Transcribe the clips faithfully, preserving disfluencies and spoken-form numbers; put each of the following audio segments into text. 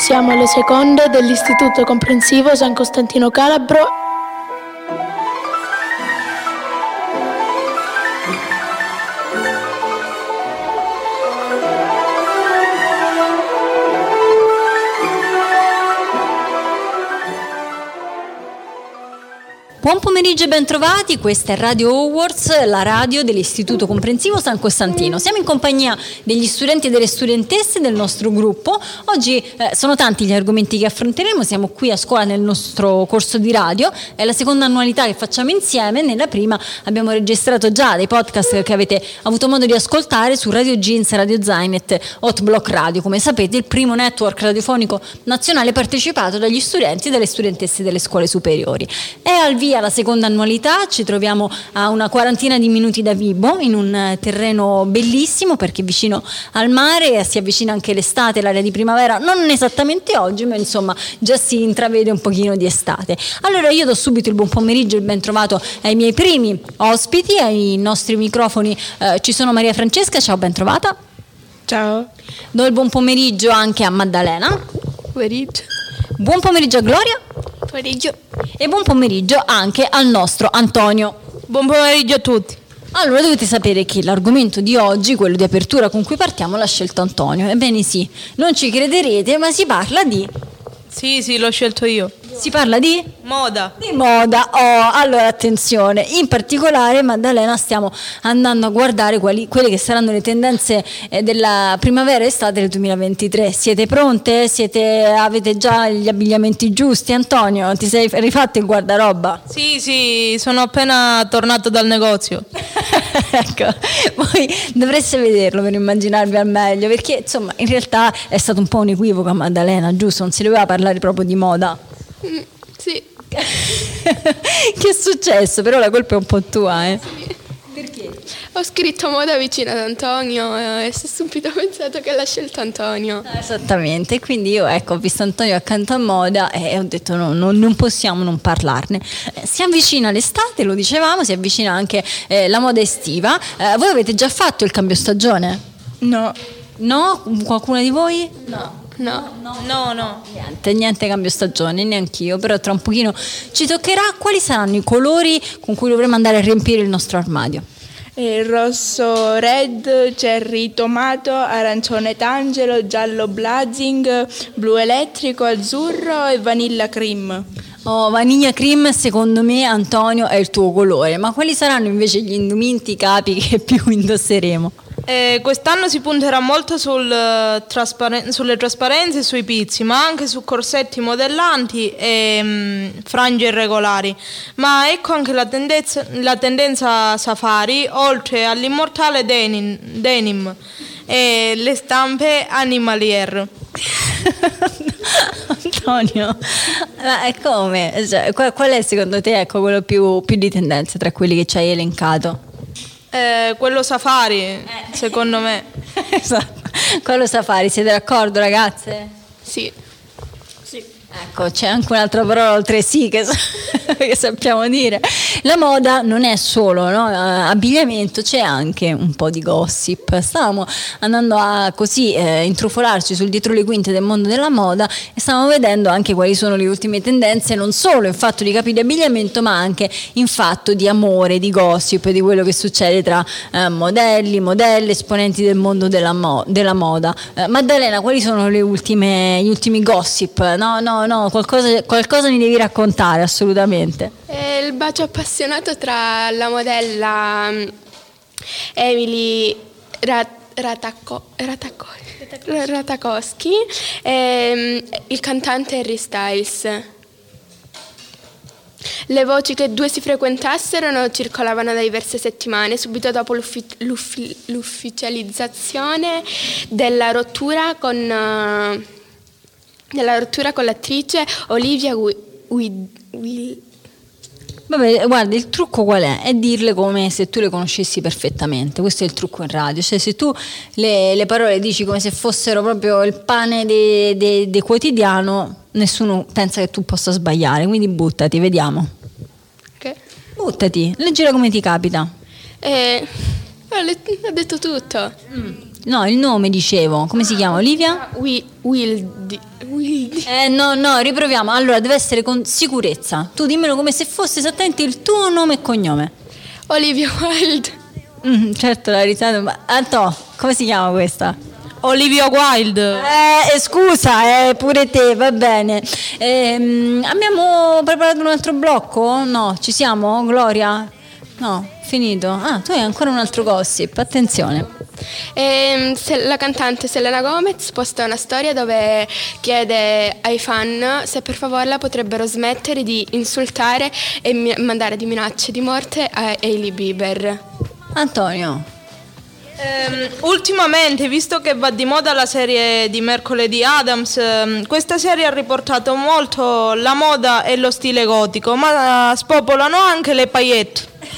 Siamo alle seconde dell'Istituto Comprensivo San Costantino Calabro. Buon pomeriggio e bentrovati, questa è Radio Hogwarts, la radio dell'Istituto Comprensivo San Costantino. Siamo in compagnia degli studenti e delle studentesse del nostro gruppo. Oggi eh, sono tanti gli argomenti che affronteremo, siamo qui a scuola nel nostro corso di radio, è la seconda annualità che facciamo insieme. Nella prima abbiamo registrato già dei podcast che avete avuto modo di ascoltare su Radio Jeans, Radio Zainet, Hot Block Radio, come sapete il primo network radiofonico nazionale partecipato dagli studenti e dalle studentesse delle scuole superiori. È al via la seconda annualità, ci troviamo a una quarantina di minuti da Vibo, in un terreno bellissimo perché è vicino al mare, si avvicina anche l'estate, l'area di primavera, non esattamente oggi, ma insomma già si intravede un pochino di estate. Allora io do subito il buon pomeriggio e il ben trovato ai miei primi ospiti, ai nostri microfoni eh, ci sono Maria Francesca, ciao, ben trovata. Ciao. Do il buon pomeriggio anche a Maddalena. Pomeriggio. Buon pomeriggio a Gloria. Pomeriggio. E buon pomeriggio anche al nostro Antonio. Buon pomeriggio a tutti. Allora dovete sapere che l'argomento di oggi, quello di apertura con cui partiamo, l'ha scelto Antonio. Ebbene sì, non ci crederete, ma si parla di... Sì, sì, l'ho scelto io. Si parla di? Moda. Di moda. Oh, allora attenzione, in particolare Maddalena stiamo andando a guardare quali, quelle che saranno le tendenze eh, della primavera e estate del duemilaventitré. Siete pronte? Siete, avete già gli abbigliamenti giusti? Antonio, ti sei rifatto il guardaroba? Sì, sì, sono appena tornato dal negozio. Ecco, voi dovreste vederlo per immaginarvi al meglio, perché insomma in realtà è stato un po' un equivoco a Maddalena, giusto? Non si doveva parlare proprio di moda. Mm, sì. Che è successo? Però la colpa è un po' tua, eh? Sì. Perché? Ho scritto moda vicino ad Antonio e ho subito pensato che l'ha scelto Antonio. Esattamente, quindi io ecco ho visto Antonio accanto a moda e ho detto no, no, non possiamo non parlarne. Eh, si avvicina l'estate, lo dicevamo, si avvicina anche eh, la moda estiva. Eh, voi avete già fatto il cambio stagione? No. No? Qualcuno di voi? No. No. No, no, no. Niente, niente cambio stagione, neanch'io, però tra un pochino ci toccherà. Quali saranno i colori con cui dovremo andare a riempire il nostro armadio? Il rosso red, cherry tomato, arancione tangelo, giallo blazing, blu elettrico, azzurro e vanilla cream. Oh, vaniglia cream secondo me, Antonio, è il tuo colore, ma quali saranno invece gli indumenti, i capi che più indosseremo? Eh, quest'anno si punterà molto sul, uh, trasparen- sulle trasparenze e sui pizzi, ma anche su corsetti modellanti e um, frange irregolari. Ma ecco anche la tendenza, la tendenza safari, oltre all'immortale denim, denim e le stampe animalier. Antonio, ma è come? Cioè, qual, qual è secondo te ecco, quello più, più di tendenza tra quelli che ci hai elencato? Eh, quello safari, eh. secondo me. Esatto, quello safari, siete d'accordo ragazze? Sì. Ecco, c'è anche un'altra parola oltre sì che, che sappiamo dire. La moda non è solo, no, abbigliamento, c'è anche un po' di gossip. Stavamo andando a così eh, intrufolarci sul dietro le quinte del mondo della moda e stavamo vedendo anche quali sono le ultime tendenze, non solo in fatto di capi di abbigliamento, ma anche in fatto di amore, di gossip, di quello che succede tra eh, modelli, modelle, esponenti del mondo della, mo- della moda. Eh, Maddalena, quali sono le ultime, gli ultimi gossip? No, no, no, qualcosa, qualcosa mi devi raccontare assolutamente. È il bacio appassionato tra la modella Emily Rat- Ratako- Ratako- Ratakowski e il cantante Harry Styles. Le voci che i due si frequentassero circolavano da diverse settimane, subito dopo l'uffi- l'uffi- l'ufficializzazione della rottura con... Uh, della rottura con l'attrice Olivia Wilde. Vabbè, guarda, il trucco qual è? È dirle come se tu le conoscessi perfettamente. Questo è il trucco in radio. Cioè, se tu le, le parole dici come se fossero proprio il pane de, de, de quotidiano, nessuno pensa che tu possa sbagliare. Quindi buttati, vediamo. Che? Buttati, leggila come ti capita. Eh, ho detto tutto. Mm. no, il nome dicevo, come si chiama, Olivia? Wi- Wildi. Wildi. Eh no, no, riproviamo. Allora, deve essere con sicurezza. Tu dimmelo come se fosse esattamente il tuo nome e cognome. Olivia Wilde. Mm, certo, la risata, ma Anto, come si chiama questa? Olivia Wilde. Eh, scusa, eh, pure te, va bene. Ehm, abbiamo preparato un altro blocco? No, ci siamo, Gloria? No, finito. Ah, tu hai ancora un altro gossip, attenzione. E, se, la cantante Selena Gomez posta una storia dove chiede ai fan se per favore la potrebbero smettere di insultare e mi- mandare di minacce di morte a Hailey Bieber. Antonio. Ehm, ultimamente, visto che va di moda la serie di Mercoledì Addams, ehm, questa serie ha riportato molto la moda e lo stile gotico, ma uh, spopolano anche le paillette.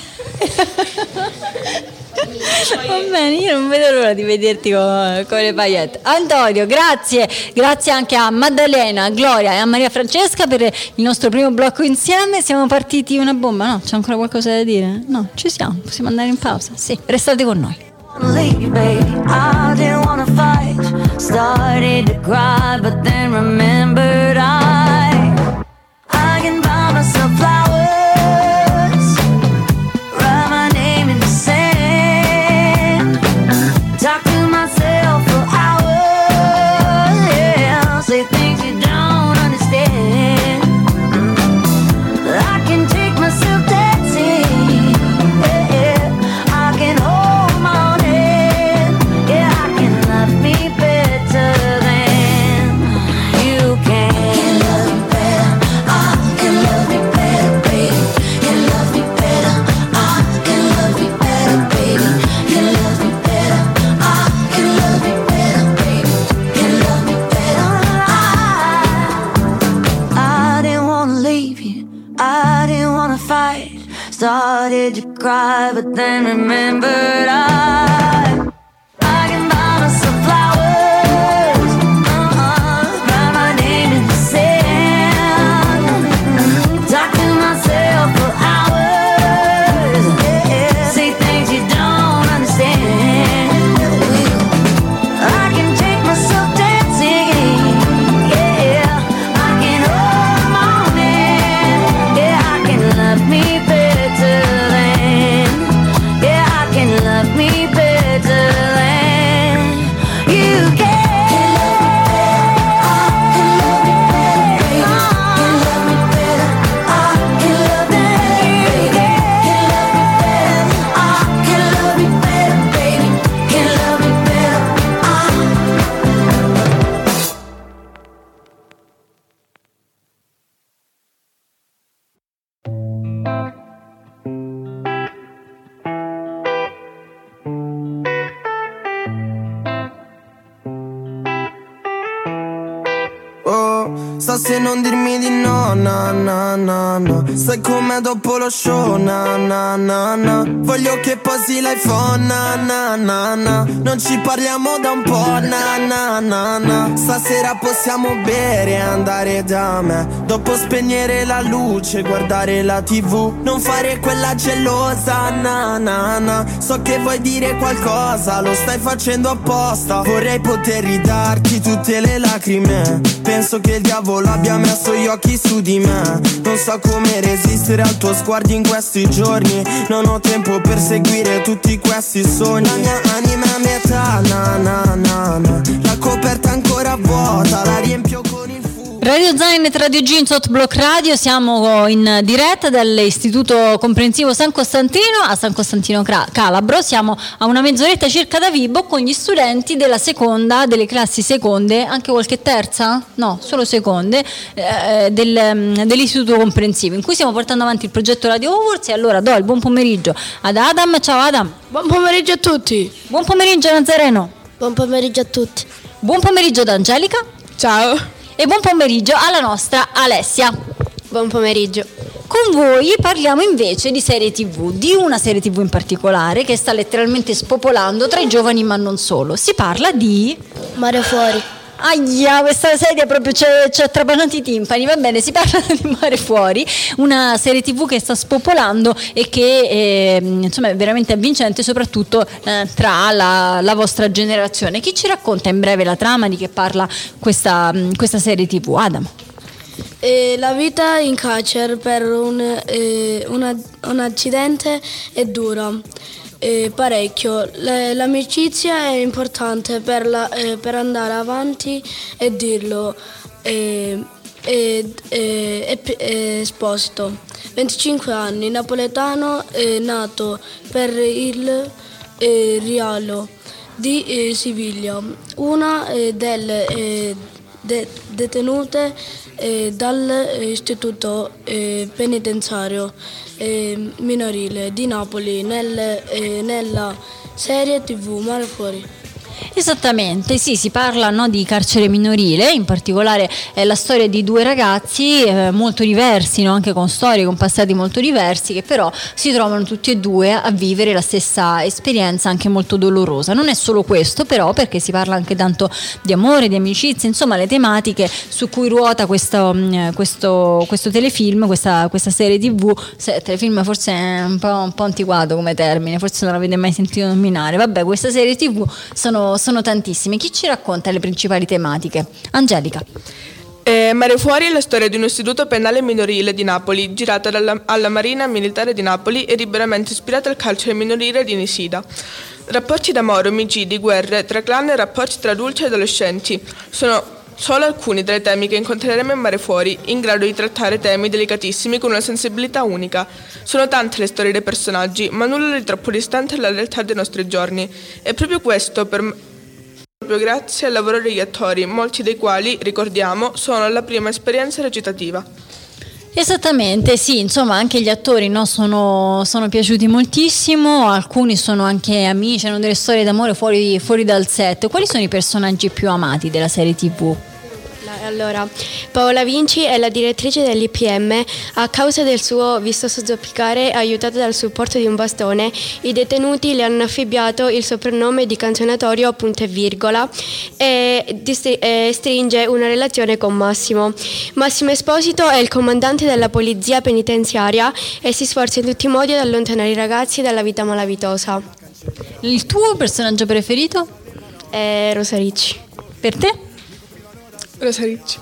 Va bene, io non vedo l'ora di vederti con, con le paillette. Antonio, grazie, grazie anche a Maddalena, a Gloria e a Maria Francesca per il nostro primo blocco insieme. Siamo partiti una bomba, no? C'è ancora qualcosa da dire? No, ci siamo, possiamo andare in pausa? Sì, restate con noi. Leave, baby. I didn't wanna fight. Started to cry, but then remembered I I can buy myself flowers, write my name in the sand, talk to myself for hours, yeah, say things you don't understand. I can take myself dancing, yeah, yeah. I can hold my started to cry, but then remembered I I can buy myself flowers, uh-uh, write my name in the sand, talk to myself for hours, yeah, say things you don't understand. I can take myself dancing, yeah, I can hold my man, yeah, I can love me better. Yeah, I can love me better than you can. Sta se non dirmi di no, na na na na. Sai com'è dopo lo show, na na na na. Voglio che posi l'iPhone, na na na na. Non ci parliamo da un po', na na na na. Stasera possiamo bere e andare da me. Dopo spegnere la luce, guardare la tivù. Non fare quella gelosa, na na na. So che vuoi dire qualcosa, lo stai facendo apposta. Vorrei poter ridarti tutte le lacrime. Penso che il diavolo abbia messo gli occhi su di me. Non so come resistere al tuo sguardo in questi giorni. Non ho tempo per seguire tutti questi sogni. La mia anima è a metà, na na na na. La coperta ancora vuota, la riempio con il fumo. Radio Zain e Radio Jeans Hot Block Radio, siamo in diretta dall'Istituto Comprensivo San Costantino a San Costantino Calabro. Siamo a una mezz'oretta circa da Vibo con gli studenti della seconda, delle classi seconde, anche qualche terza? No, solo seconde, eh, del, dell'Istituto Comprensivo, in cui stiamo portando avanti il progetto Radio Awards. E allora do il buon pomeriggio ad Adam. Ciao Adam. Buon pomeriggio a tutti. Buon pomeriggio a Nazareno. Buon pomeriggio a tutti. Buon pomeriggio ad Angelica. Ciao. E buon pomeriggio alla nostra Alessia. Buon pomeriggio. Con voi parliamo invece di serie tivù, di una serie tivù in particolare che sta letteralmente spopolando tra i giovani, ma non solo. Si parla di Mare fuori. Aia, questa serie proprio ci ha trapanati i timpani. Va bene, si parla di Mare Fuori, una serie tv che sta spopolando e che eh, insomma è veramente avvincente, soprattutto eh, tra la, la vostra generazione. Chi ci racconta in breve la trama di che parla questa, questa serie tv? Adam. Eh, la vita in carcere per un, eh, una, un accidente è dura, eh, parecchio. Le, l'amicizia è importante per, la, eh, per andare avanti e dirlo. Eh, eh, eh, è, è Esposito, venticinque anni, napoletano, è nato per il eh, Rialo di eh, Siviglia, una eh, delle eh, de, detenute eh, dall'istituto eh, penitenziario eh, minorile di Napoli nel, eh, nella serie tv Mare Fuori. Esattamente, sì, si parla, no, di carcere minorile, in particolare è la storia di due ragazzi eh, molto diversi, no, anche con storie, con passati molto diversi, che però si trovano tutti e due a vivere la stessa esperienza, anche molto dolorosa. Non è solo questo però, perché si parla anche tanto di amore, di amicizia, insomma le tematiche su cui ruota questo, questo, questo telefilm, questa, questa serie tv. Se, telefilm forse è un po', un po' antiquato come termine, forse non l'avete mai sentito nominare. Vabbè, questa serie tv sono sono tantissime. Chi ci racconta le principali tematiche? Angelica. Eh, Mare Fuori è la storia di un istituto penale minorile di Napoli, girata dalla, alla Marina Militare di Napoli e liberamente ispirata al carcere minorile di Nisida. Rapporti d'amore, omicidi, guerre tra clan e rapporti tra adulti e adolescenti sono solo alcuni tra i temi che incontreremo in Mare Fuori, in grado di trattare temi delicatissimi con una sensibilità unica. Sono tante le storie dei personaggi, ma nulla di troppo distante dalla realtà dei nostri giorni. E proprio questo, per, proprio grazie al lavoro degli attori, molti dei quali, ricordiamo, sono alla prima esperienza recitativa. Esattamente, sì, insomma anche gli attori, no, sono, sono piaciuti moltissimo, alcuni sono anche amici, hanno delle storie d'amore fuori, fuori dal set. Quali sono i personaggi più amati della serie tv? Allora, Paola Vinci è la direttrice dell'I P M. A causa del suo vistoso zoppicare, aiutata dal supporto di un bastone, i detenuti le hanno affibbiato il soprannome di canzonatorio punto e virgola e, distri- e stringe una relazione con Massimo. Massimo Esposito è il comandante della polizia penitenziaria e si sforza in tutti i modi ad allontanare i ragazzi dalla vita malavitosa. Il tuo personaggio preferito? È Rosa Ricci. Per te? Rosa Ricci.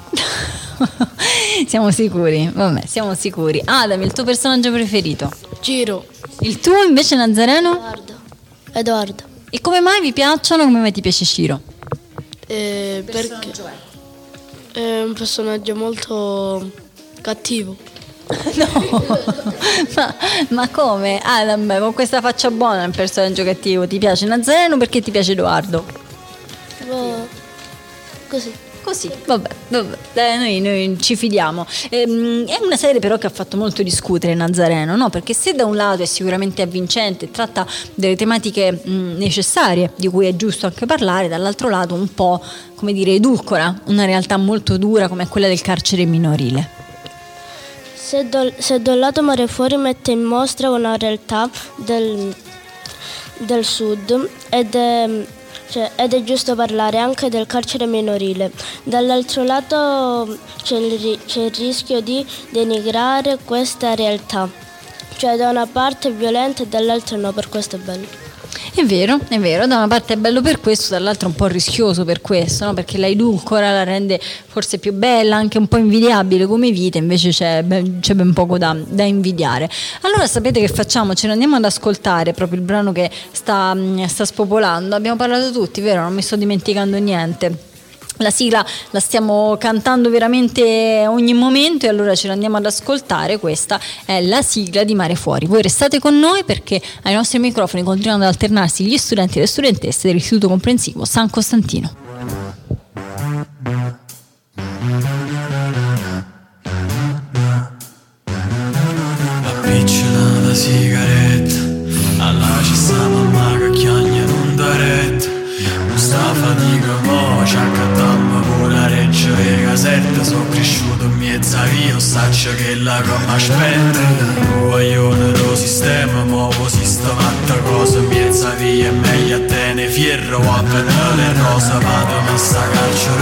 Siamo sicuri? Vabbè, siamo sicuri. Adam, il tuo personaggio preferito? Giro. Il tuo invece, Nazareno? Edoardo. Edoardo. E come mai vi piacciono? Come mai ti piace Ciro? Eh, perché è un personaggio molto cattivo. No, ma, ma come? Adam, con questa faccia buona è un personaggio cattivo. Ti piace Nazareno perché ti piace Edoardo? Oh, così. Così, vabbè, vabbè. Dai, noi, noi ci fidiamo. Ehm, è una serie però che ha fatto molto discutere Nazareno, no? Perché se da un lato è sicuramente avvincente, tratta delle tematiche mh, necessarie di cui è giusto anche parlare, dall'altro lato un po', come dire, edulcora una realtà molto dura come quella del carcere minorile. Se, do, se da un lato Mare Fuori mette in mostra una realtà del, del sud ed è... Cioè, ed è giusto parlare anche del carcere minorile. Dall'altro lato c'è il, c'è il rischio di denigrare questa realtà. Cioè da una parte è violenta e dall'altra no, per questo è bello. È vero, è vero, da una parte è bello per questo, dall'altra un po' rischioso per questo, no? Perché la edulcora, la rende forse più bella, anche un po' invidiabile come vita, invece c'è ben, c'è ben poco da, da invidiare. Allora sapete che facciamo? Ce ne andiamo ad ascoltare proprio il brano che sta, sta spopolando. Abbiamo parlato tutti, vero? Non mi sto dimenticando niente. La sigla la stiamo cantando veramente ogni momento e allora ce l'andiamo ad ascoltare. Questa è la sigla di Mare Fuori. Voi restate con noi perché ai nostri microfoni continuano ad alternarsi gli studenti e le studentesse dell'Istituto Comprensivo San Costantino. Appicciona la sigaretta, alla ci sta mamma che chiagna non da retta. Sta fatica mo' ci accattammo pure Reggio e Caserta. Sono cresciuto in mezzo a via, saccio che la come aspetta. Tu vogliono lo sistema, muovo sistematta cosa. In mezzo a via è meglio a te ne fierro, a venire rosa. Vado messa calcio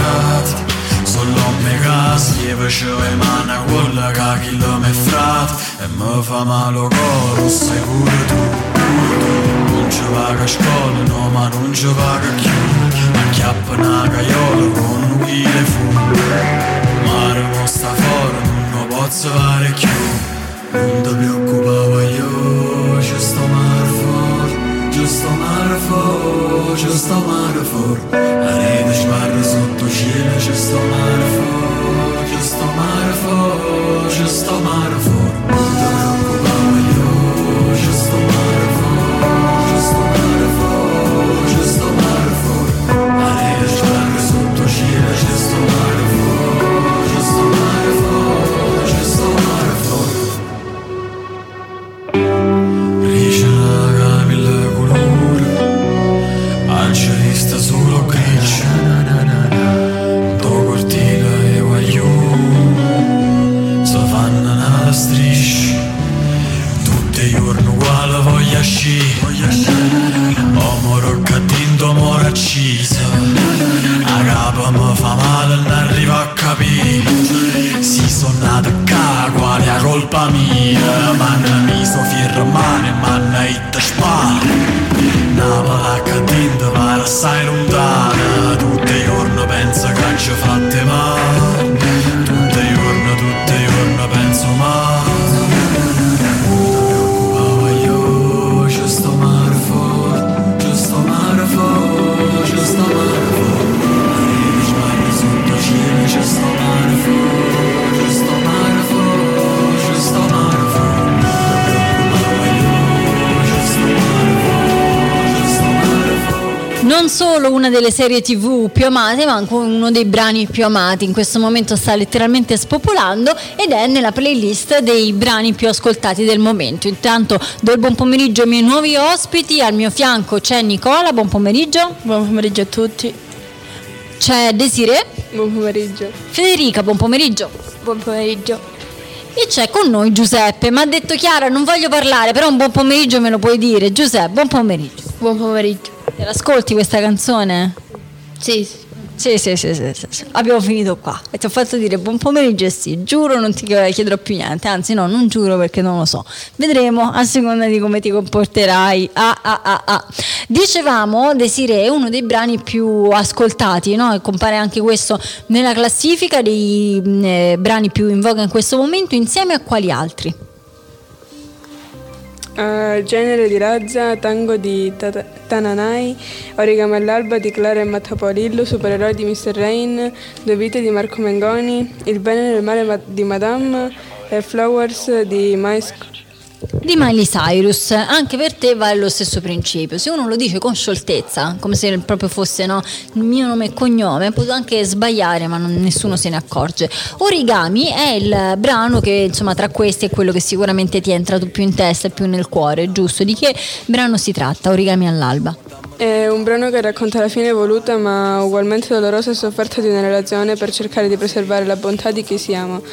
piace le mani quella che chi lo me frate e mi fa male il cuore, sai pure tu. Non ci vaga a scuola, no ma non ci vaga più. Acchiappa una caiola con un chile fu. Mare mo sta fuori, non lo posso fare più. Non ti preoccupare io, ci sto mare fuori, ci sto mare fuori, ci sto mare fuori. La rete sbarra sotto cielo, ci sto mare fuori, ci sto mare fuori, ci sto mare fuori. Non ti preoccupare io, ci sto mare fuori, ci sto mare fuori, ci sto mare fuori. La rete sbarra sotto cielo, ci sto mare fuori, ci sto mare fuori, ci sto mare fuori. Riesce la capilla colore, alce vista solo grigio, do cortile e guagliù, si fanno una striscia, tutti i giorni uguale voglia sci, uomo roccatinto mora accisa, a capo mi fa male non arrivo a capire, si sono nato qua, quale è colpa mia, manna mi so fierro male, manna itta spara. Una palacca tinta pare assai lontana, tutti i giorni penso che ci fatte male, tutti i giorni, tutti i giorni penso male. Non ti preoccupare io, ci sto mare fuori, ci sto mare fuori, ci sto mare fuori. La rete sbaglia sotto cielo, ci sto mare fuori, ci sto mare fuori, ci sto mare fuori. Non ti preoccupare io, ci sto mare fuori, ci sto mare fuori. Non solo una delle serie tv più amate, ma anche uno dei brani più amati. In questo momento sta letteralmente spopolando ed è nella playlist dei brani più ascoltati del momento. Intanto do il buon pomeriggio ai miei nuovi ospiti. Al mio fianco c'è Nicola, buon pomeriggio. Buon pomeriggio a tutti. C'è Desiree. Buon pomeriggio. Federica, buon pomeriggio. Buon pomeriggio. E c'è con noi Giuseppe. Mi ha detto Chiara, non voglio parlare, però un buon pomeriggio me lo puoi dire. Giuseppe, buon pomeriggio. Buon pomeriggio. Te l'ascolti questa canzone? Sì, sì. Sì, sì, sì, sì, sì, sì. Abbiamo finito qua e ti ho fatto dire buon pomeriggio e sì, giuro non ti chiederò più niente, anzi no, non giuro perché non lo so, vedremo a seconda di come ti comporterai. Ah, ah, ah, ah. Dicevamo Desiree, uno dei brani più ascoltati, no? E compare anche questo nella classifica dei eh, brani più in voga in questo momento, insieme a quali altri? Uh, genere di Razza, Tango di Tata- Tananai, Origami all'alba di Clara e Mattapolillo, Supereroi di mister Rain, Due vite di Marco Mengoni, Il bene nel male ma- di Madame e Flowers di Mais. Di Miley Cyrus. Anche per te vale lo stesso principio, se uno lo dice con scioltezza, come se proprio fosse no, il mio nome e cognome, può anche sbagliare ma non, nessuno se ne accorge. Origami è il brano che insomma tra questi è quello che sicuramente ti è entrato più in testa e più nel cuore, giusto? Di che brano si tratta, Origami all'alba? È un brano che racconta la fine voluta ma ugualmente dolorosa e sofferta di una relazione per cercare di preservare la bontà di chi si ama.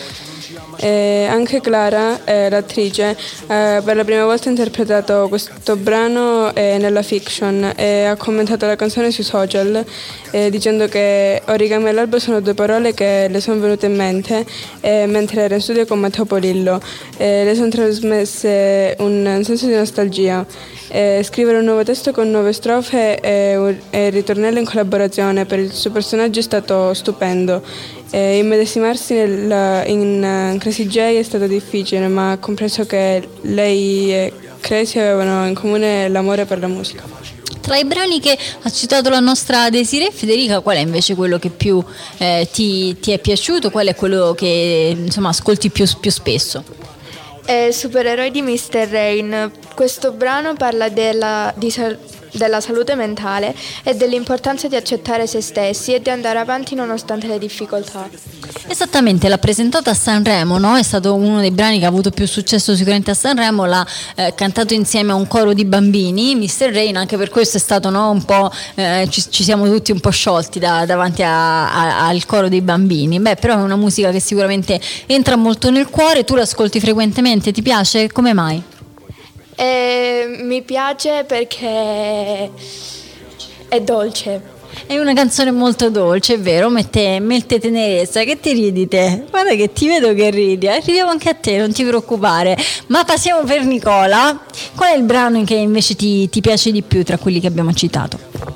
E anche Clara, eh, l'attrice, eh, per la prima volta ha interpretato questo brano eh, nella fiction e ha commentato la canzone sui social eh, dicendo che Origami all'alba sono due parole che le sono venute in mente eh, mentre era in studio con Matteo Polillo. Eh, le sono trasmesse un, un senso di nostalgia. Eh, scrivere un nuovo testo con nuove strofe e, e ritornello in collaborazione per il suo personaggio è stato stupendo. Eh, immedesimarsi nel, in uh, Crazy J è stato difficile, ma ha compreso che lei e Crazy avevano in comune l'amore per la musica. Tra i brani che ha citato la nostra Desiree, Federica, qual è invece quello che più eh, ti, ti è piaciuto? Qual è quello che insomma ascolti più, più spesso? Eh, Supereroi di mister Rain. Questo brano parla della, di sal- della salute mentale e dell'importanza di accettare se stessi e di andare avanti nonostante le difficoltà. Esattamente, l'ha presentata a Sanremo, no? È stato uno dei brani che ha avuto più successo sicuramente a Sanremo, l'ha eh, cantato insieme a un coro di bambini, mister Rain, anche per questo è stato no, un po', eh, ci, ci siamo tutti un po' sciolti da, davanti a, a, al coro dei bambini. Beh, però è una musica che sicuramente entra molto nel cuore, tu l'ascolti frequentemente, ti piace? Come mai? Eh, mi piace perché è dolce. È una canzone molto dolce, è vero, mette, mette tenerezza. Che ti ridi te? Guarda che ti vedo che ridi, eh? Ridiamo anche a te, non ti preoccupare. Ma passiamo per Nicola. Qual è il brano che invece ti, ti piace di più tra quelli che abbiamo citato?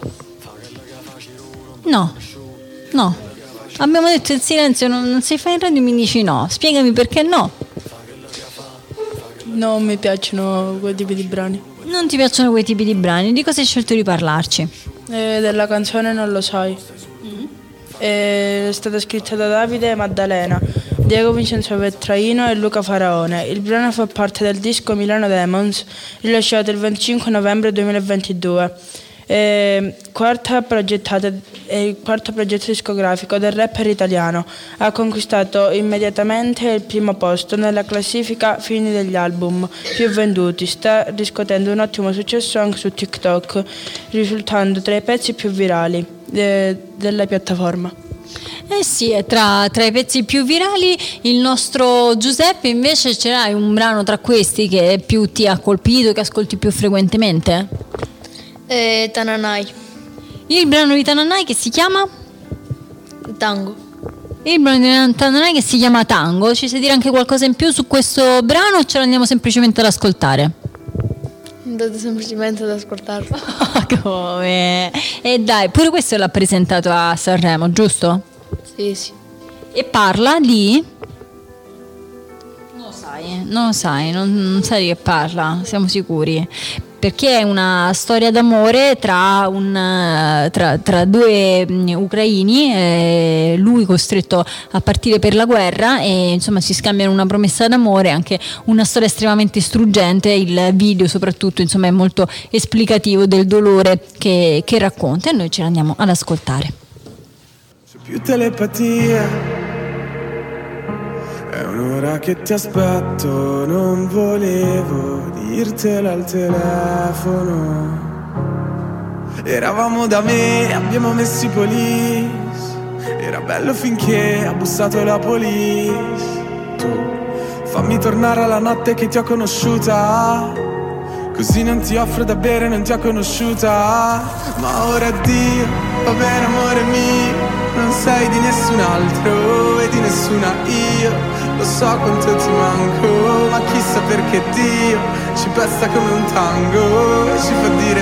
No, no. Abbiamo detto il silenzio, non, non si fa in radio, mi dici no. Spiegami perché no. Non mi piacciono quei tipi di brani. Non ti piacciono quei tipi di brani? Di cosa hai scelto di parlarci? Eh, della canzone Non lo sai. Mm-hmm. È stata scritta da Davide e Maddalena, Diego Vincenzo Vetraino e Luca Faraone. Il brano fa parte del disco Milano Demons, rilasciato il venticinque novembre duemilaventidue. Eh, quarta progettata, è il quarto progetto discografico del rapper italiano. Ha conquistato immediatamente il primo posto nella classifica fini degli album più venduti. Sta riscuotendo un ottimo successo anche su TikTok, risultando tra i pezzi più virali eh, della piattaforma. Eh sì, tra, tra i pezzi più virali il nostro Giuseppe invece ce l'hai un brano tra questi che più ti ha colpito, che ascolti più frequentemente? Eh, Tananai. Il brano di Tananai che si chiama? Tango. Il brano di Tananai che si chiama Tango. Ci sai dire anche qualcosa in più su questo brano o ce l'andiamo semplicemente ad ascoltare? Andate semplicemente ad ascoltarlo. Come? E dai, pure questo l'ha presentato a Sanremo, giusto? Sì, sì. E parla di... Non lo sai, non lo sai, non, non sai di che parla, siamo sicuri. Perché è una storia d'amore tra, un, tra, tra due ucraini, eh, lui costretto a partire per la guerra e insomma si scambiano una promessa d'amore, anche una storia estremamente struggente. Il video soprattutto insomma è molto esplicativo del dolore che, che racconta e noi ce l'andiamo ad ascoltare. C'è più telepatia. È un'ora che ti aspetto, non volevo dirtelo al telefono. Eravamo da me, abbiamo messo i police. Era bello finché ha bussato la police. Tu fammi tornare alla notte che ti ho conosciuta, così non ti offro da bere, non ti ho conosciuta. Ma ora addio, va bene amore mio, non sei di nessun altro e di nessuna io. Lo so quanto ti manco, ma chissà perché Dio ci pesta come un tango e ci fa dire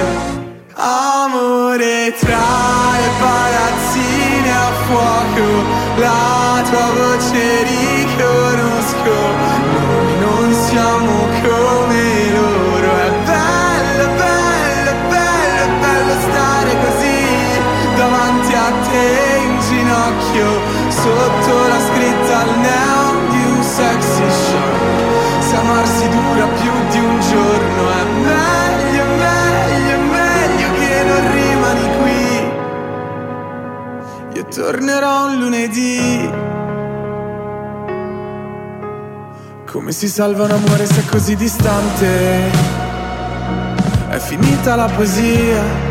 amore tra le palazzine a fuoco. La tua voce riconosco, noi non siamo come loro. È bello, bello, bello, bello stare così davanti a te in ginocchio, sotto la scritta al neon di un sexy show. Se amarsi dura più di un giorno è meglio, meglio, meglio che non rimani qui. Io tornerò un lunedì. Come si salva un amore se è così distante? È finita la poesia.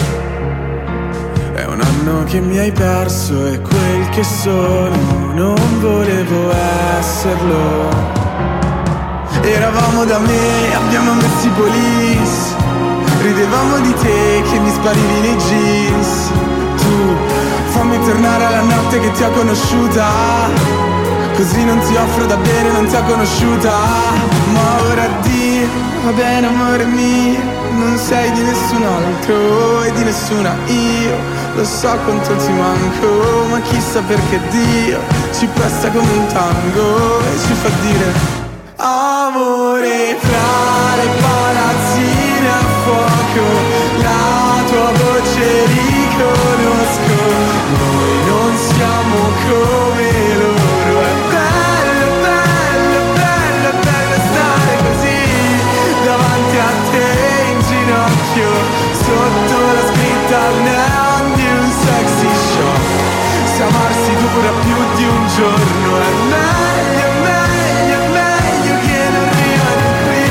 È un anno che mi hai perso e quel che sono non volevo esserlo. Eravamo da me, abbiamo messo i police. Ridevamo di te che mi sparivi nei jeans. Tu fammi tornare alla notte che ti ho conosciuta, così non ti offro da bere, non ti ho conosciuta. Ma ora addio, va bene amore mio, non sei di nessun altro e di nessuna io. Lo so quanto ti manco, ma chissà perché Dio ci pesta come un tango e ci fa dire amore tra le palazzine a fuoco. La tua voce riconosco, noi non siamo come loro. È bello, bello, bello, bello stare così davanti a te in ginocchio, sotto la scritta al neon di un sexy show. Se amarsi dura più di un giorno è meglio, meglio, meglio che non rimani qui.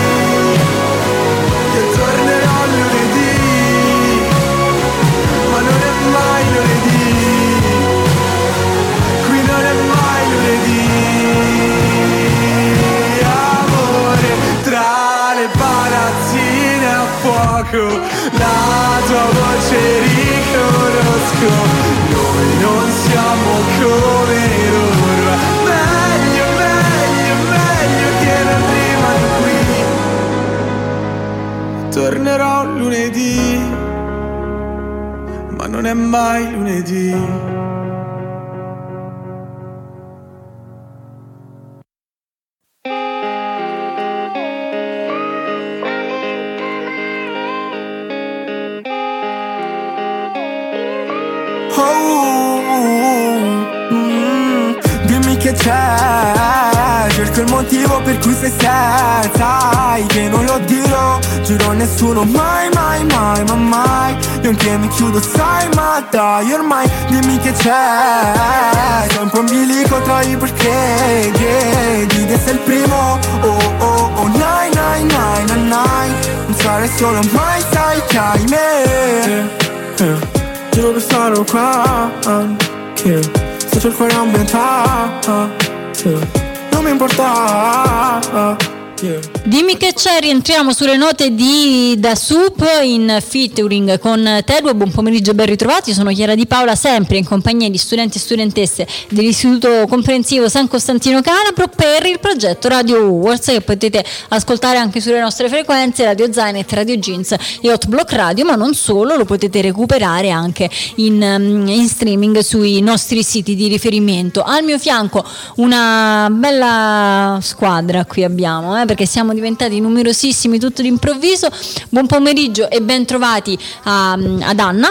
Io tornerò lunedì, ma non è mai lunedì. Qui non è mai lunedì. Amore tra le palazzine a fuoco, la tua voce riconosco. non è mai lunedì. Che c'è, cerco il motivo per cui sei senza, sai che non lo dirò, giuro a nessuno mai, mai, mai, ma mai. Io anche mi chiudo, sai, ma dai, ormai dimmi che c'è. Sempre un bilico tra i perché, che di te sei il primo, oh, oh, oh, nai, nai, nai, nai, nai. Non sarei solo mai, sai che hai me, eh, giuro che sarò qua, che se c'è il cuore ambientato, non mi importa. Yeah. Dimmi che c'è, rientriamo sulle note di Da Soup in featuring con Tedua. Buon pomeriggio, ben ritrovati. Sono Chiara Di Paola, sempre in compagnia di studenti e studentesse dell'Istituto Comprensivo San Costantino Calabro per il progetto Radio Awards, che potete ascoltare anche sulle nostre frequenze Radio Zainet, Radio Jeans e Hot Block Radio, ma non solo, lo potete recuperare anche in, in streaming sui nostri siti di riferimento. Al mio fianco una bella squadra qui abbiamo, eh, perché siamo diventati numerosissimi tutto d'improvviso. Buon pomeriggio e ben trovati a, ad Anna.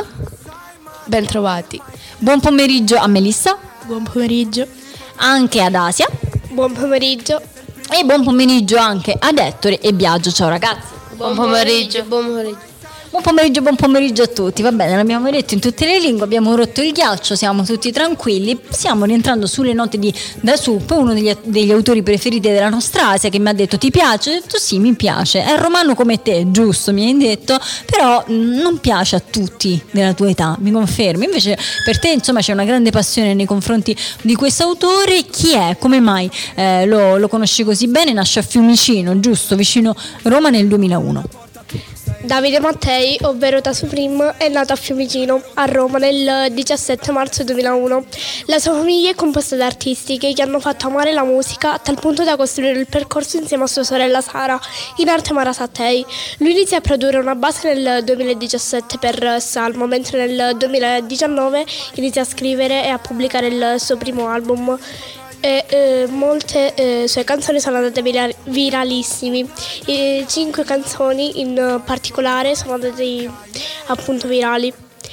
Ben trovati. Buon pomeriggio a Melissa. Buon pomeriggio. Anche ad Asia. Buon pomeriggio. E buon pomeriggio anche ad Ettore e Biagio. Ciao ragazzi. Buon pomeriggio. Buon pomeriggio. Buon pomeriggio, buon pomeriggio a tutti. Va bene, l'abbiamo detto in tutte le lingue, abbiamo rotto il ghiaccio, siamo tutti tranquilli. Stiamo rientrando sulle note di Da Soup, uno degli, degli autori preferiti della nostra Asia, che mi ha detto: ti piace? Ho detto sì, mi piace. È romano come te, giusto, mi hai detto, però mh, non piace a tutti della tua età, mi confermi? Invece per te, insomma, c'è una grande passione nei confronti di questo autore. Chi è? Come mai eh, lo, lo conosci così bene? Nasce a Fiumicino, giusto, vicino Roma nel duemilauno. Davide Mattei, ovvero Tasu Prim, è nato a Fiumicino, a Roma, nel diciassette marzo duemilauno. La sua famiglia è composta da artisti che gli hanno fatto amare la musica a tal punto da costruire il percorso insieme a sua sorella Sara, in arte Marasatei. Lui inizia a produrre una base nel duemiladiciassette per Salmo, mentre nel duemiladiciannove inizia a scrivere e a pubblicare il suo primo album. E, eh, molte eh, sue canzoni sono andate vira- viralissime. E cinque canzoni in particolare sono andate appunto virali.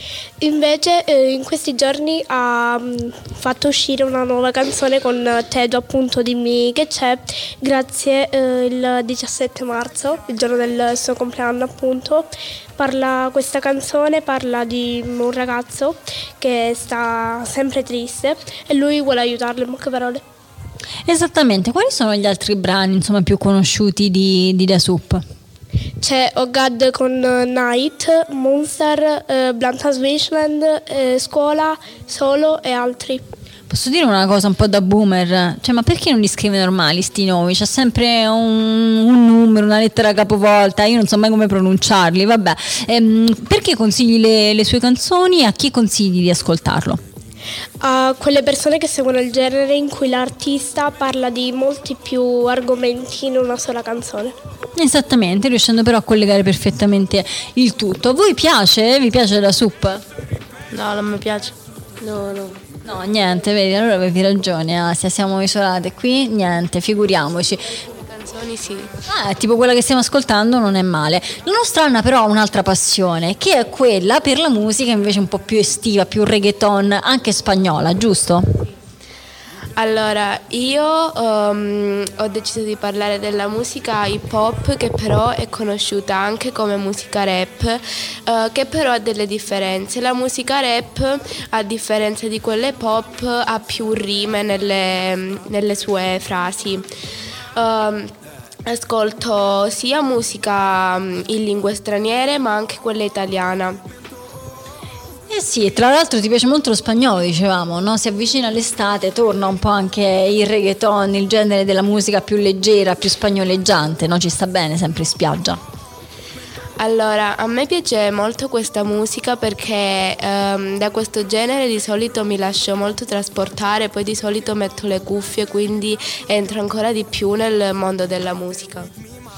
Invece eh, in questi giorni ha mh, fatto uscire una nuova canzone con Tedo, appunto Dimmi che c'è, grazie eh, il diciassette marzo, il giorno del suo compleanno appunto. Parla, questa canzone parla di un ragazzo che sta sempre triste e lui vuole aiutarlo, in poche parole. Esattamente, quali sono gli altri brani, insomma, più conosciuti di, di Da Soup? C'è Oh God con Night, Monster, eh, Blantas Wasteland, eh, Scuola, Solo e altri. Posso dire una cosa un po' da boomer? Cioè, ma perché non li scrive normali sti nomi? C'è sempre un, un numero, una lettera capovolta, io non so mai come pronunciarli, vabbè. Ehm, perché consigli le, le sue canzoni e a chi consigli di ascoltarlo? A quelle persone che seguono il genere in cui l'artista parla di molti più argomenti in una sola canzone. Esattamente, riuscendo però a collegare perfettamente il tutto. A voi piace? Vi piace Da Soup? No, non mi piace. No, no. No, niente, vedi, allora avevi ragione, Asia, siamo isolate qui, niente, figuriamoci. Canzoni sì. Ah, tipo quella che stiamo ascoltando non è male. La nostra Anna però ha un'altra passione, che è quella per la musica invece un po' più estiva, più reggaeton, anche spagnola, giusto? Allora, io um, ho deciso di parlare della musica hip hop, che però è conosciuta anche come musica rap, uh, che però ha delle differenze. La musica rap, a differenza di quella hip hop, ha più rime nelle, nelle sue frasi. Um, ascolto sia musica in lingue straniere ma anche quella italiana. Eh sì, tra l'altro ti piace molto lo spagnolo, dicevamo, no? Si avvicina l'estate, torna un po' anche il reggaeton, il genere della musica più leggera, più spagnoleggiante, no? Ci sta bene sempre in spiaggia. Allora, a me piace molto questa musica perché ehm, da questo genere di solito mi lascio molto trasportare, poi di solito metto le cuffie, quindi entro ancora di più nel mondo della musica.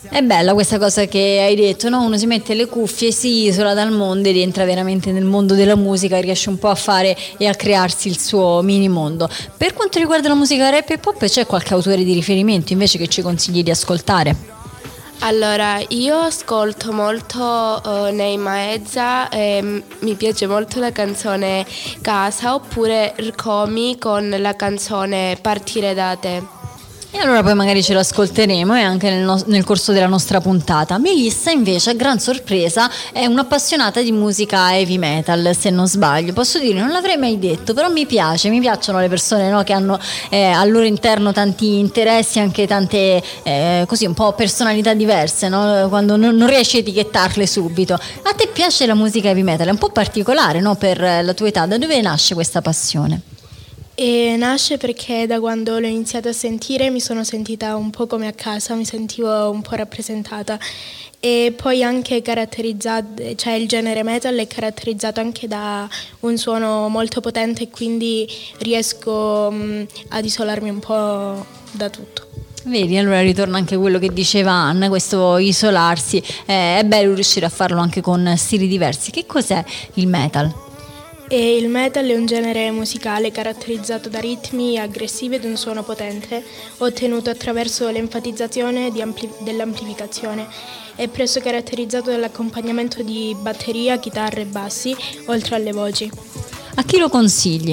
È bella questa cosa che hai detto, no? Uno si mette le cuffie, si isola dal mondo ed entra veramente nel mondo della musica, riesce un po' a fare e a crearsi il suo mini mondo. Per quanto riguarda la musica rap e pop, c'è qualche autore di riferimento invece che ci consigli di ascoltare? Allora, io ascolto molto uh, Nei Maezza, e mi piace molto la canzone Casa, oppure Rcomi con la canzone Partire da te. E allora poi magari ce l'ascolteremo e anche nel, no- nel corso della nostra puntata. Melissa invece, a gran sorpresa, è un'appassionata di musica heavy metal, se non sbaglio. Posso dire, non l'avrei mai detto, però mi piace, mi piacciono le persone, no, che hanno eh, al loro interno tanti interessi, anche tante eh, così un po' personalità diverse, no? Quando non, non riesci a etichettarle subito. A te piace la musica heavy metal? È un po' particolare, no, per la tua età. Da dove nasce questa passione? E nasce perché da quando l'ho iniziato a sentire mi sono sentita un po' come a casa, mi sentivo un po' rappresentata, e poi anche caratterizzato, cioè il genere metal è caratterizzato anche da un suono molto potente, e quindi riesco mh, ad isolarmi un po' da tutto. Vedi, allora ritorna anche quello che diceva Anna, questo isolarsi, eh, è bello riuscire a farlo anche con stili diversi. Che cos'è il metal? E il metal è un genere musicale caratterizzato da ritmi aggressivi ed un suono potente, ottenuto attraverso l'enfatizzazione di ampli- dell'amplificazione. È presso caratterizzato dall'accompagnamento di batteria, chitarre e bassi, oltre alle voci. A chi lo consigli?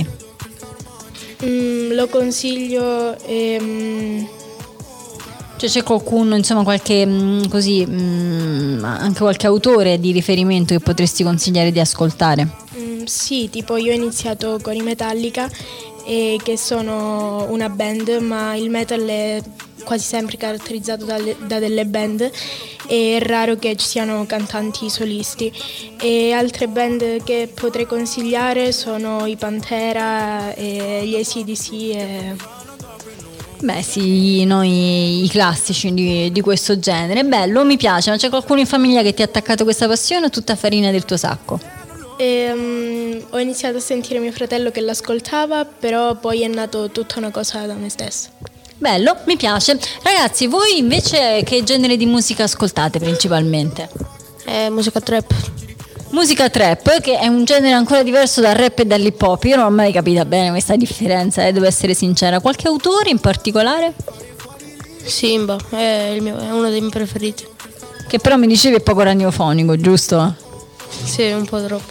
Mm, lo consiglio... Ehm, Cioè c'è qualcuno, insomma, qualche mh, così mh, anche qualche autore di riferimento che potresti consigliare di ascoltare? mm, sì, tipo io ho iniziato con i Metallica, e che sono una band, ma il metal è quasi sempre caratterizzato dalle, da delle band, e è raro che ci siano cantanti solisti. E altre band che potrei consigliare sono i Pantera e gli A C D C e... Beh sì, noi i classici di, di questo genere. Bello, mi piace. Ma c'è qualcuno in famiglia che ti ha attaccato questa passione o tutta farina del tuo sacco? E, um, ho iniziato a sentire mio fratello che l'ascoltava, però poi è nato tutta una cosa da me stessa. Bello, mi piace. Ragazzi, voi invece che genere di musica ascoltate principalmente? Eh, musica trap. Musica trap, che è un genere ancora diverso dal rap e dall'hip hop. Io non ho mai capito bene questa differenza, eh, devo essere sincera. Qualche autore in particolare? Simba, è, il mio, è uno dei miei preferiti. Che però mi dicevi è poco radiofonico, giusto? Sì, un po' troppo.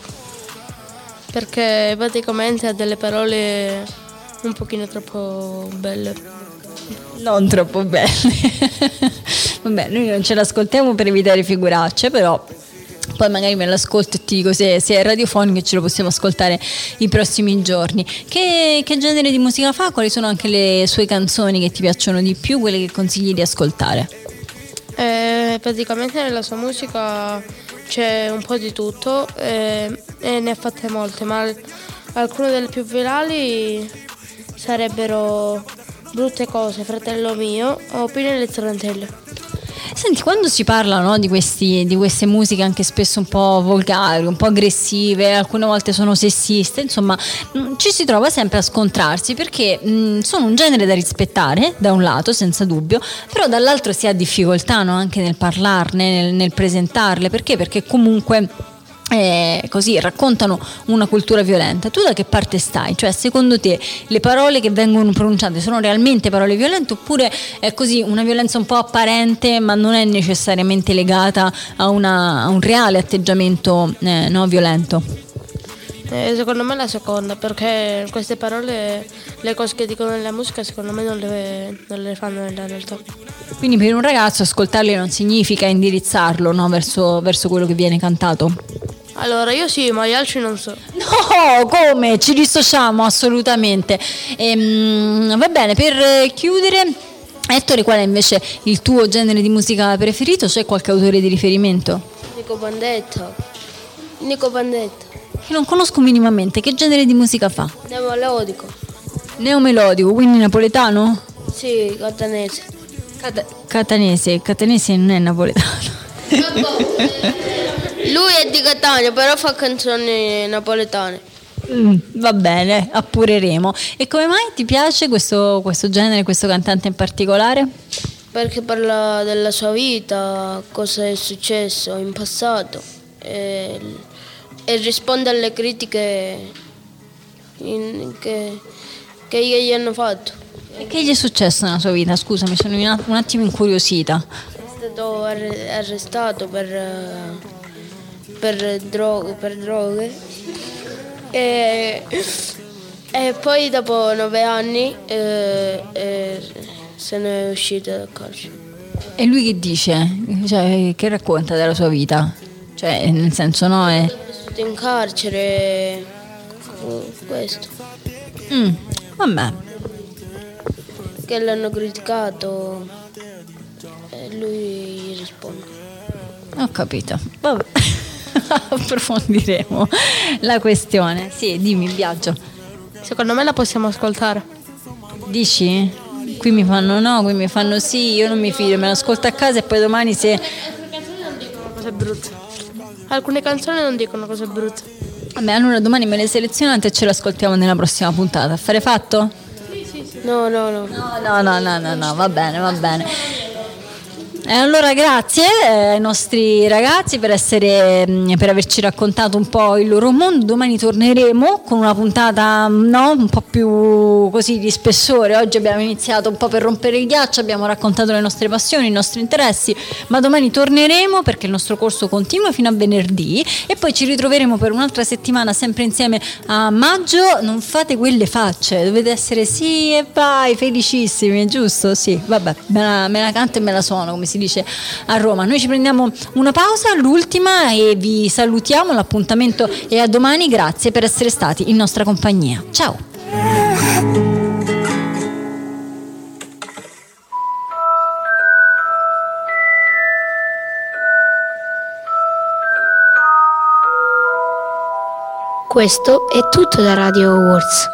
Perché praticamente ha delle parole un pochino troppo belle. Non troppo belle. Vabbè, noi non ce l'ascoltiamo per evitare figuracce, però poi magari me l'ascolto e ti dico se, se è radiofonico e ce lo possiamo ascoltare i prossimi giorni. Che, che genere di musica fa? Quali sono anche le sue canzoni che ti piacciono di più, quelle che consigli di ascoltare? Eh, praticamente nella sua musica c'è un po' di tutto, eh, e ne ha fatte molte, ma alcune delle più virali sarebbero Brutte cose, fratello mio, o Pino e le Tarantelle. Senti, quando si parla, no, di, questi, di queste musiche anche spesso un po' volgari, un po' aggressive, alcune volte sono sessiste, insomma mh, ci si trova sempre a scontrarsi, perché mh, sono un genere da rispettare da un lato senza dubbio, però dall'altro si ha difficoltà, no, anche nel parlarne, nel, nel presentarle. Perché? Perché comunque Eh, così raccontano una cultura violenta. Tu da che parte stai? Cioè, secondo te le parole che vengono pronunciate sono realmente parole violente, oppure è così una violenza un po' apparente ma non è necessariamente legata a, una, a un reale atteggiamento eh, no, violento? Eh, secondo me è la seconda, perché queste parole, le cose che dicono nella musica, secondo me non le, non le fanno nella realtà. Quindi per un ragazzo ascoltarle non significa indirizzarlo, no, verso, verso quello che viene cantato? Allora, io sì, ma gli altri non so. No, come? Ci dissociamo assolutamente. Ehm, va bene, per chiudere, Ettore, qual è invece il tuo genere di musica preferito? C'è qualche autore di riferimento? Nico Bandetta. Nico Bandetta. Che non conosco minimamente. Che genere di musica fa? Neomelodico. Neomelodico, quindi napoletano? Sì, catanese. Cata- catanese, catanese non è napoletano. Lui è di Catania, però fa canzoni napoletane. Mm, va bene, appureremo. E come mai ti piace questo, questo genere, questo cantante in particolare? perché parla della sua vita, cosa è successo in passato e, e risponde alle critiche in- che, che gli hanno fatto. E che gli è successo nella sua vita? Scusami, sono un un attimo incuriosita. È stato arre- arrestato per, eh, per, dro- per droghe e, e poi dopo nove anni eh, eh, se ne è uscito dal carcere. E lui che dice? Cioè, che racconta della sua vita? Cioè, nel senso, no, è... È stato in carcere, eh, questo, Mm, vabbè. che l'hanno criticato e lui risponde. Ho capito. Vabbè. Approfondiremo la questione. Sì, dimmi, Biagio. Secondo me la possiamo ascoltare. Dici? Qui mi fanno no, qui mi fanno sì, io non mi fido, me l'ascolto a casa e poi domani se... Cose brutte. Alcune canzoni non dicono cose brutte. Vabbè, allora domani me le selezionate e ce l'ascoltiamo nella prossima puntata. Affare fatto? No, no, no. No, no, no, no, no, no, va bene, va bene. E allora grazie ai nostri ragazzi per essere per averci raccontato un po' il loro mondo. Domani torneremo con una puntata, no, un po' più così di spessore. Oggi abbiamo iniziato un po' per rompere il ghiaccio, abbiamo raccontato le nostre passioni, i nostri interessi, ma domani torneremo perché il nostro corso continua fino a venerdì e poi ci ritroveremo per un'altra settimana sempre insieme a maggio. Non fate quelle facce, dovete essere sì e vai, felicissimi, giusto? Sì, vabbè, me la, me la canto e me la suono, come si dice a Roma. Noi ci prendiamo una pausa, l'ultima, e vi salutiamo. L'appuntamento è a domani. Grazie per essere stati in nostra compagnia. Ciao. Questo è tutto da Radio Awards.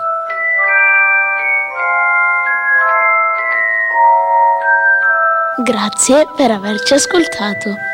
Grazie per averci ascoltato.